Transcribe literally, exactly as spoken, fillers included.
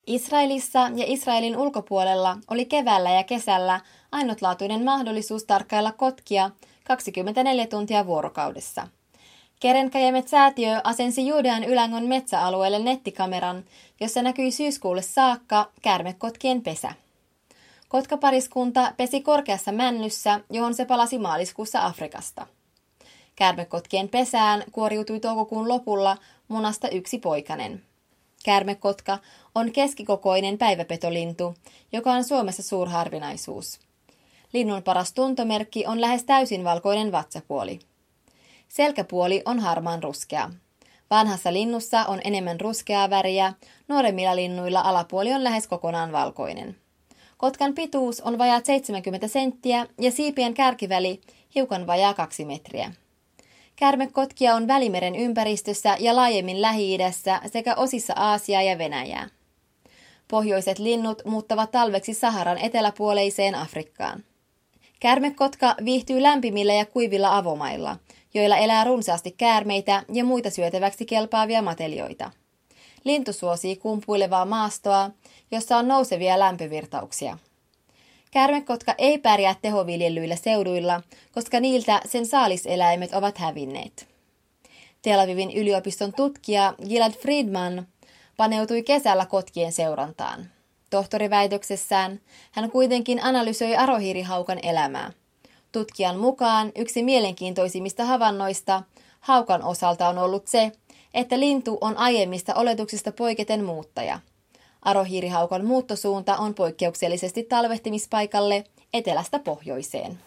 Israelissa ja Israelin ulkopuolella oli keväällä ja kesällä ainutlaatuinen mahdollisuus tarkkailla kotkia kaksikymmentäneljä tuntia vuorokaudessa. Kerenkajemet-säätiö asensi Juudean Ylängön metsäalueelle nettikameran, jossa näkyi syyskuulle saakka käärmekotkien pesä. Kotkapariskunta pesi korkeassa männyssä, johon se palasi maaliskuussa Afrikasta. Käärmekotkien pesään kuoriutui toukokuun lopulla munasta yksi poikanen. Käärmekotka on keskikokoinen päiväpetolintu, joka on Suomessa suurharvinaisuus. Linnun paras tuntomerkki on lähes täysin valkoinen vatsapuoli. Selkäpuoli on harmaan ruskea. Vanhassa linnussa on enemmän ruskeaa väriä, nuoremmilla linnuilla alapuoli on lähes kokonaan valkoinen. Kotkan pituus on vajaat seitsemänkymmentä senttiä ja siipien kärkiväli hiukan vajaa kaksi metriä. Käärmekotkia on Välimeren ympäristössä ja laajemmin Lähi-idässä sekä osissa Aasiaa ja Venäjää. Pohjoiset linnut muuttavat talveksi Saharan eteläpuoleiseen Afrikkaan. Käärmekotka viihtyy lämpimillä ja kuivilla avomailla, joilla elää runsaasti käärmeitä ja muita syötäväksi kelpaavia matelioita. Lintu suosii kumpuilevaa maastoa, jossa on nousevia lämpövirtauksia. Käärmekotka ei pärjää tehoviljellyillä seuduilla, koska niiltä sen saaliseläimet ovat hävinneet. Tel Avivin yliopiston tutkija Gilad Friedman paneutui kesällä kotkien seurantaan. Tohtoriväitöksessään hän kuitenkin analysoi arohiirihaukan elämää. Tutkijan mukaan yksi mielenkiintoisimmista havainnoista haukan osalta on ollut se, että lintu on aiemmista oletuksista poiketen muuttaja. Arohiirihaukan muuttosuunta on poikkeuksellisesti talvehtimispaikalle etelästä pohjoiseen.